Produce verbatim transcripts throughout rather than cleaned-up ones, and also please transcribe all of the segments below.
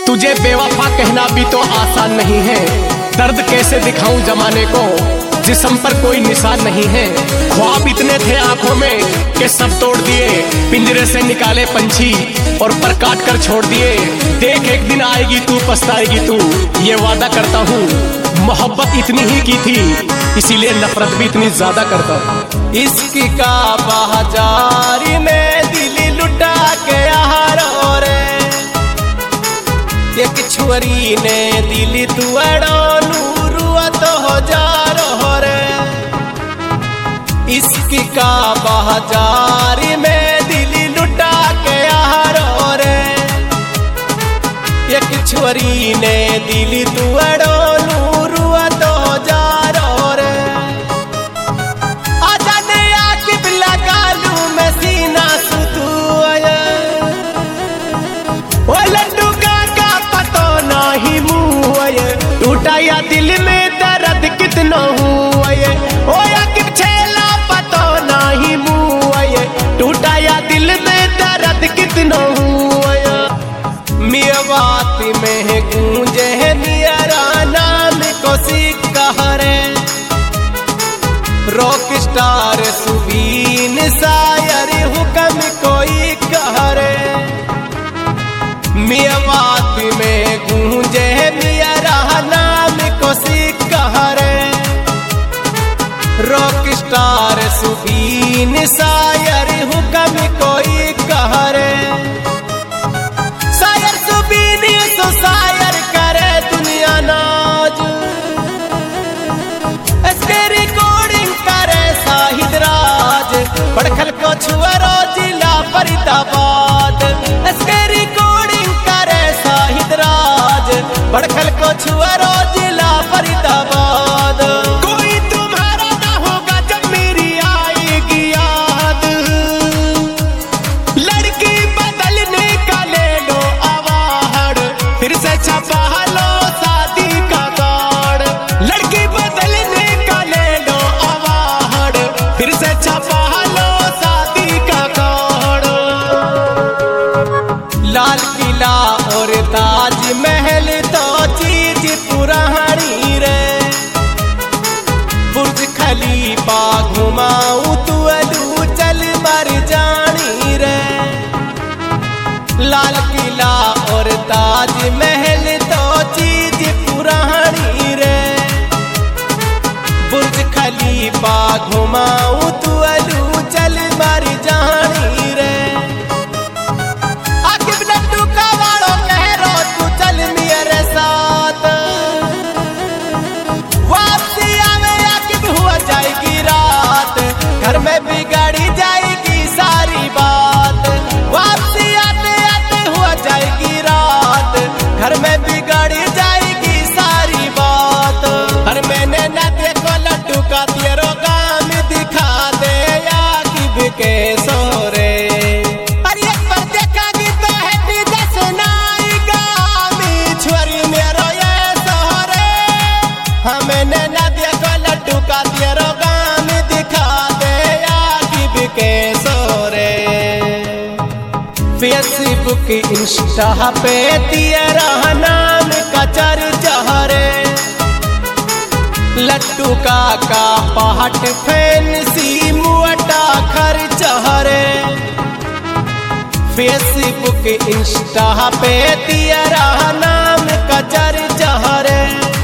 तुझे बेवफा कहना भी तो आसान नहीं है। दर्द कैसे दिखाऊं जमाने को, जिस्म पर कोई निशान नहीं है। ख्वाब इतने थे आंखों में कि सब तोड़ दिए, पिंजरे से निकाले पंछी और पर काट कर छोड़ दिए। देख एक दिन आएगी तू, पछताएगी तू, ये वादा करता हूँ। मोहब्बत इतनी ही की थी, इसीलिए नफरत भी इतनी ज्यादा करता हूँ। इश्क का बाजारी में दिल लुटा के यारो रे, एक छुरी ने दिल तुअड़ो नूरुआ तो हो जा रो रे। इश्क का बाजारी में दिल लुटा के यारो रे, एक छुरी ने दिल तुअड़ो नूरुआ तो हो जा रो रे। आजा ने आके बिला गालू में सीना सुतुआ, ओ लड्डू का का पतो नहीं मुँह, टूटा या दिल में दर्द कितना हुआ। ओ या कि छेला पतो नहीं मुँह, टूटा या दिल में दर्द कितना हुआ। मियावाती में गूंजे नियरा नाम को सिकहरे, रॉक स्टार सुबीन शायर हुक्म कोई कहरे। मियावाती में गूंजे नियरा नाम को सिकहरे, रॉक स्टार सुबीन शायर हुक्म कोई कहरे। शायर सुबीन तो शायर करे दुनिया नाज, इसके रिकॉर्डिंग करे शाहिद राज, बड़खल को छुअरो जिला फरीदाबाद। इसके रिकॉर्डिंग करे शाहिद राज, बड़खल को छुअरो जिला फरीदाबाद। कोई तुम्हारा ना होगा जब मेरी आएगी याद, लड़की बदलने का ले लो अवार्ड, फिर से छपा लो शादी का कार्ड। लड़की बदलने का ले लो अवार्ड, फिर से छपा लो शादी का कार्ड। लाल किला और ताजमहल तो चीज पुरानी रे, बुर्ज खलीफा घुमाऊं तू अलू चल मर जानी रे। लाल किला और ताजमहल तो चीज पुरानी रे, बुर्ज खलीफा घुमाऊं तू अलू चल मर जानी रे। आकिब लड्डू का वालों कह रो तू चल मेरे साथ, वापसी आवे आकिब हुआ जाएगी रात, घर में बिगाड़ी जाएगी सारी बात। वापसी आते आते हुआ जाएगी रात, घर में बिगाड़ी जाएगी सारी बात। हर मैंने न देखो लड्डू का तेरो काम दिखा दे आकिब के सोरे। अरे एक बार देखागी तो है जैसे नायिका मी छुरी मेरो ये सोरे। हाँ मैंने न देखो लड्डू का तेरो काम दिखा दे आकिब के सोरे। फेसबुक इंस्टा पे तेरा नाम का चर्चा रे, लड्डू का का पाट फैंसी मुअटा खर्चा रे। फेसबुक इंस्टा पे तेरा नाम का चर्चा रे,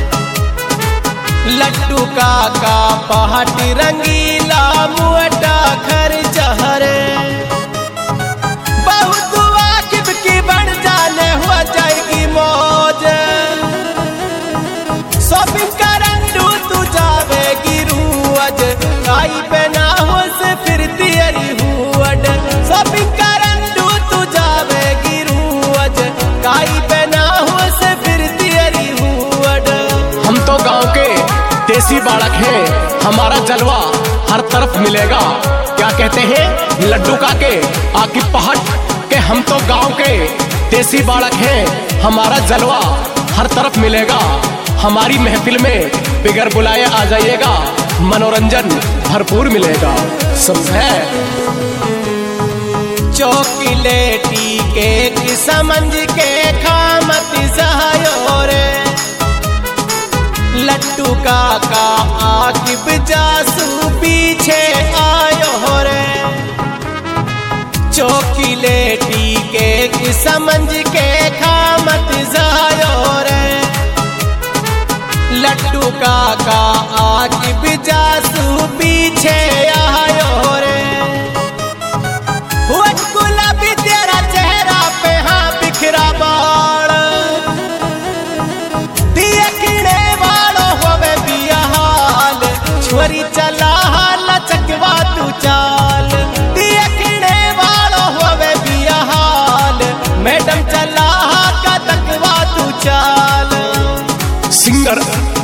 लड्डू का का पाट रंगीला मुअटा खर्चा रे। बहुत वाकिब की बढ़ जाने हुआ जाएगी मौज, शॉपिंग करंडू तू जावेगी रूज, आई पे ना हो से फिर तेरी हुअड। शॉपिंग करंडू तू जावेगी रूज, आई पे ना हो से फिर तेरी हुअड। हम तो गांव के देसी बालक हैं, हमारा जलवा हर तरफ मिलेगा। क्या कहते हैं लड्डू का के आकिब पहाट के, हम तो गांव के देसी बालक हैं, हमारा जलवा हर तरफ मिलेगा। हमारी महफिल में बिगर बुलाए आ जाइएगा, मनोरंजन भरपूर मिलेगा। समझे? चॉकलेटी केक समझ के खामत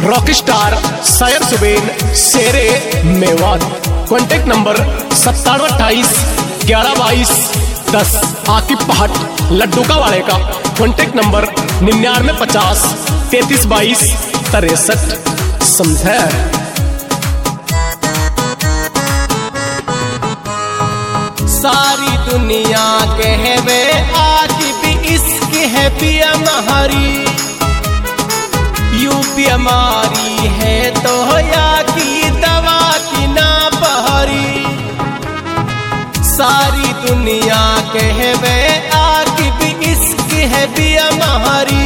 रॉक स्टार शायर सुबेन शेरे मेवात। कॉन्टेक्ट नंबर सत्तानवे अट्ठाईस ग्यारह बाईस दस। आकिब पहाट लड्डू का वाले का कॉन्टेक्ट नंबर निन्यानवे पचास तैतीस बाईस तिरसठ। समझे? सारी दुनिया कहवे आकिब इश्क है पिया महारी, यूपी हमारी है तो या की दवा की ना बहरी। सारी दुनिया कहवे आकिब इश्क है पिया महारी,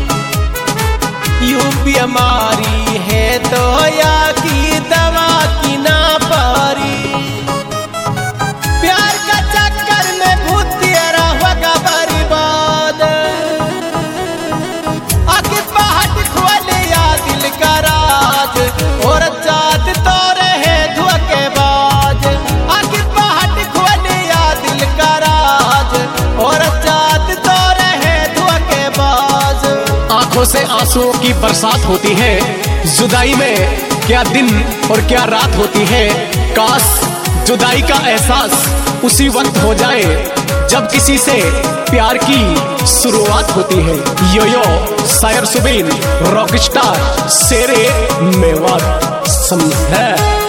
यूपी हमारी है तो या की दवा की ना बहरी। प्यार का चक्कर में भूत तेरा होगा बर्बाद, आकिब पहाट खोले या दिल का राज, और जात तो रहे धोखेबाज। आकिब पहाट खोले या दिल का राज, और जात तो रहे धोखेबाज। आंखों से आंसुओं की बरसात होती है, जुदाई में क्या दिन और क्या रात होती है। काश जुदाई का एहसास उसी वक्त हो जाए जब किसी से प्यार की शुरुआत होती है। यो यो शायर सुबेन रॉक स्टार शेरे मेवात। समझे?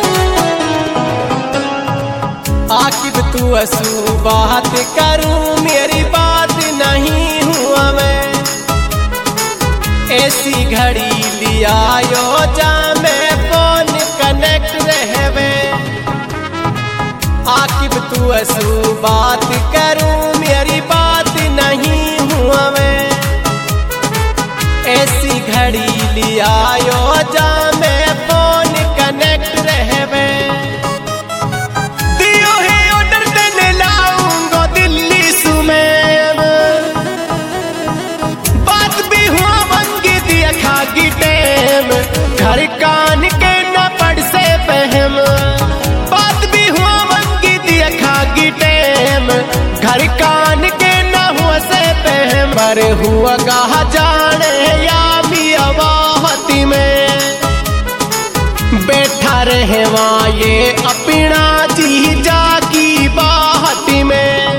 आकिब तू असू बात करूं मेरी बात नहीं हुआ मैं, ऐसी घड़ी लिया यो जा मैं फोन कनेक्ट रहवे। आकिब तू असू बात करूं मेरी बात नहीं हुआ मैं, ऐसी घड़ी लिया यो जा मैं फोन कनेक्ट रहवे। दियो है ऑर्डर देने लाऊंगा दिल्ली सुमेर, बात भी हुआ मंगी दिया खागी टेम, घर कान के न पड़ से पहम। बात भी हुआ मंगी दिया खागी टेम, घर कान के न हुआ से पहम। मरे हुआ कहा जाने या मिया वाहती में, बैठा रहे वहाँ ये अपना जी जाकी बाहती में।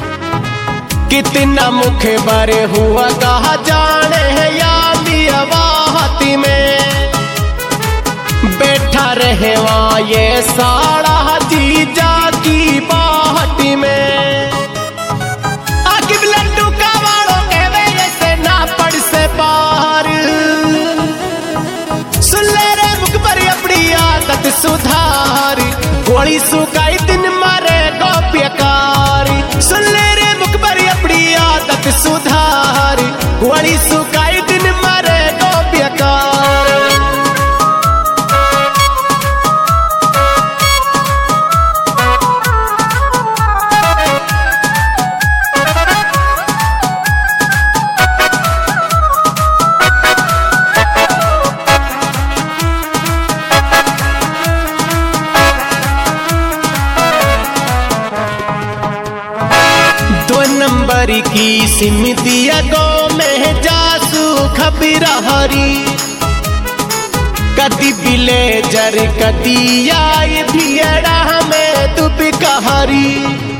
कितना मुख बरे हुआ कहा जाने या मिया वाहती में, बैठा रहे वहाँ ये साड़ा जी जाकी बाहती में। आकिब लड्डू का वालों के वजह से ना पड़ से पार, सुन ले रे मुख पर अपनी आदत सुधार, गोली सुखाई दिन मारे गोप्यकारी। सुन ले रे मुख पर अपनी आदत सुधार, गोली सुखाई दिन मारे गोप्यकार। नंबर की सिम दिया गो में जासू खबर हरी, कदी बिले जर कदी आई भियड़ा में दुब कहरी।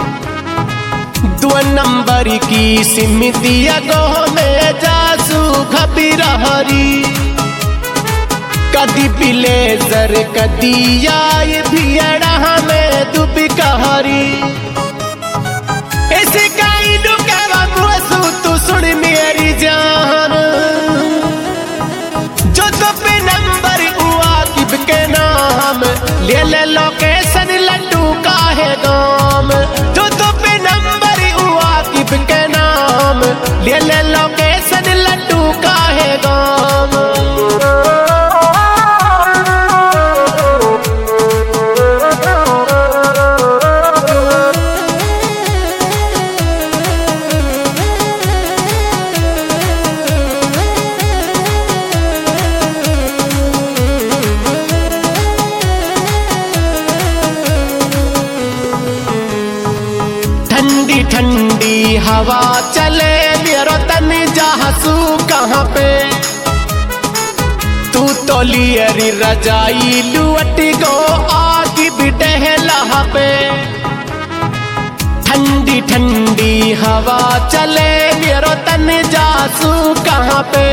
दो नंबर की सिम दिया गो में जासू खबर हरी, कदी बिले जर कदी आई भियड़ा में दुब कहरी। ऐसे काई दुकावा मुसू तू सुन मेरी जान, जो तो पे नंबर हुआ आकिब के नाम, ले ले लोकेशन लड्डू का है गाम। जो तो पे नंबर हुआ आकिब के नाम, ले ले लोकेशन लड्डू का है गाम। ठंडी हवा चले मेरा तन जहासू कहाँ पे, तू तो तोलियरी रजाई लुअट गो आग बिटहला पे ठंडी ठंडी हवा चले मेरो तन जासू कहाँ पे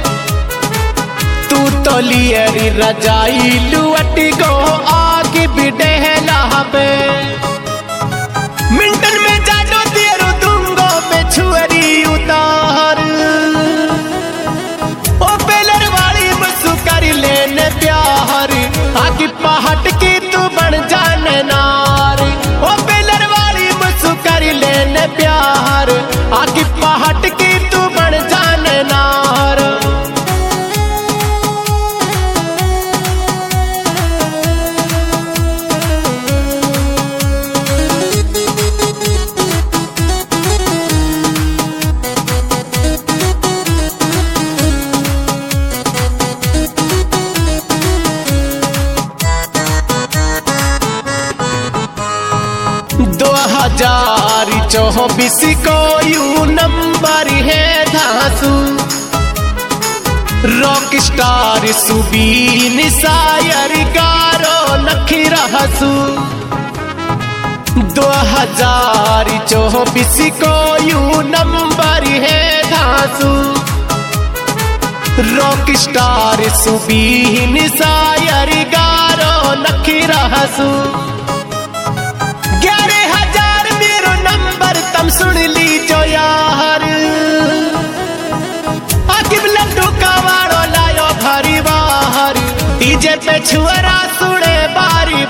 तू तोलियरी रजाई लुअट गो आग बिटहला पे मिंटन में जानो तेरो दूंगो पे छुअरी उतार ओ बेलर वाली मसू कर लेने प्यार आगे पहाड़ की तू बन जाने नार ओ बेलर वाली मसू कर लेने प्यार आगे पहाड़ की तू बन जाने नार दो हजार चौबीस को यू नंबर है धांसू रॉक स्टार सुबीन सायर गारो नखीरा हसू दो हजार चौबीस को यू नंबर है धांसू रॉक स्टार सुबीन सायर गारो नखीरा हसू ग्यारह हजार मेरो नंबर तम सुन ली जो यार आकिब लड्डू का वाड़ो लायो भारी बाहर डीजे पे छुअरा सुने बारी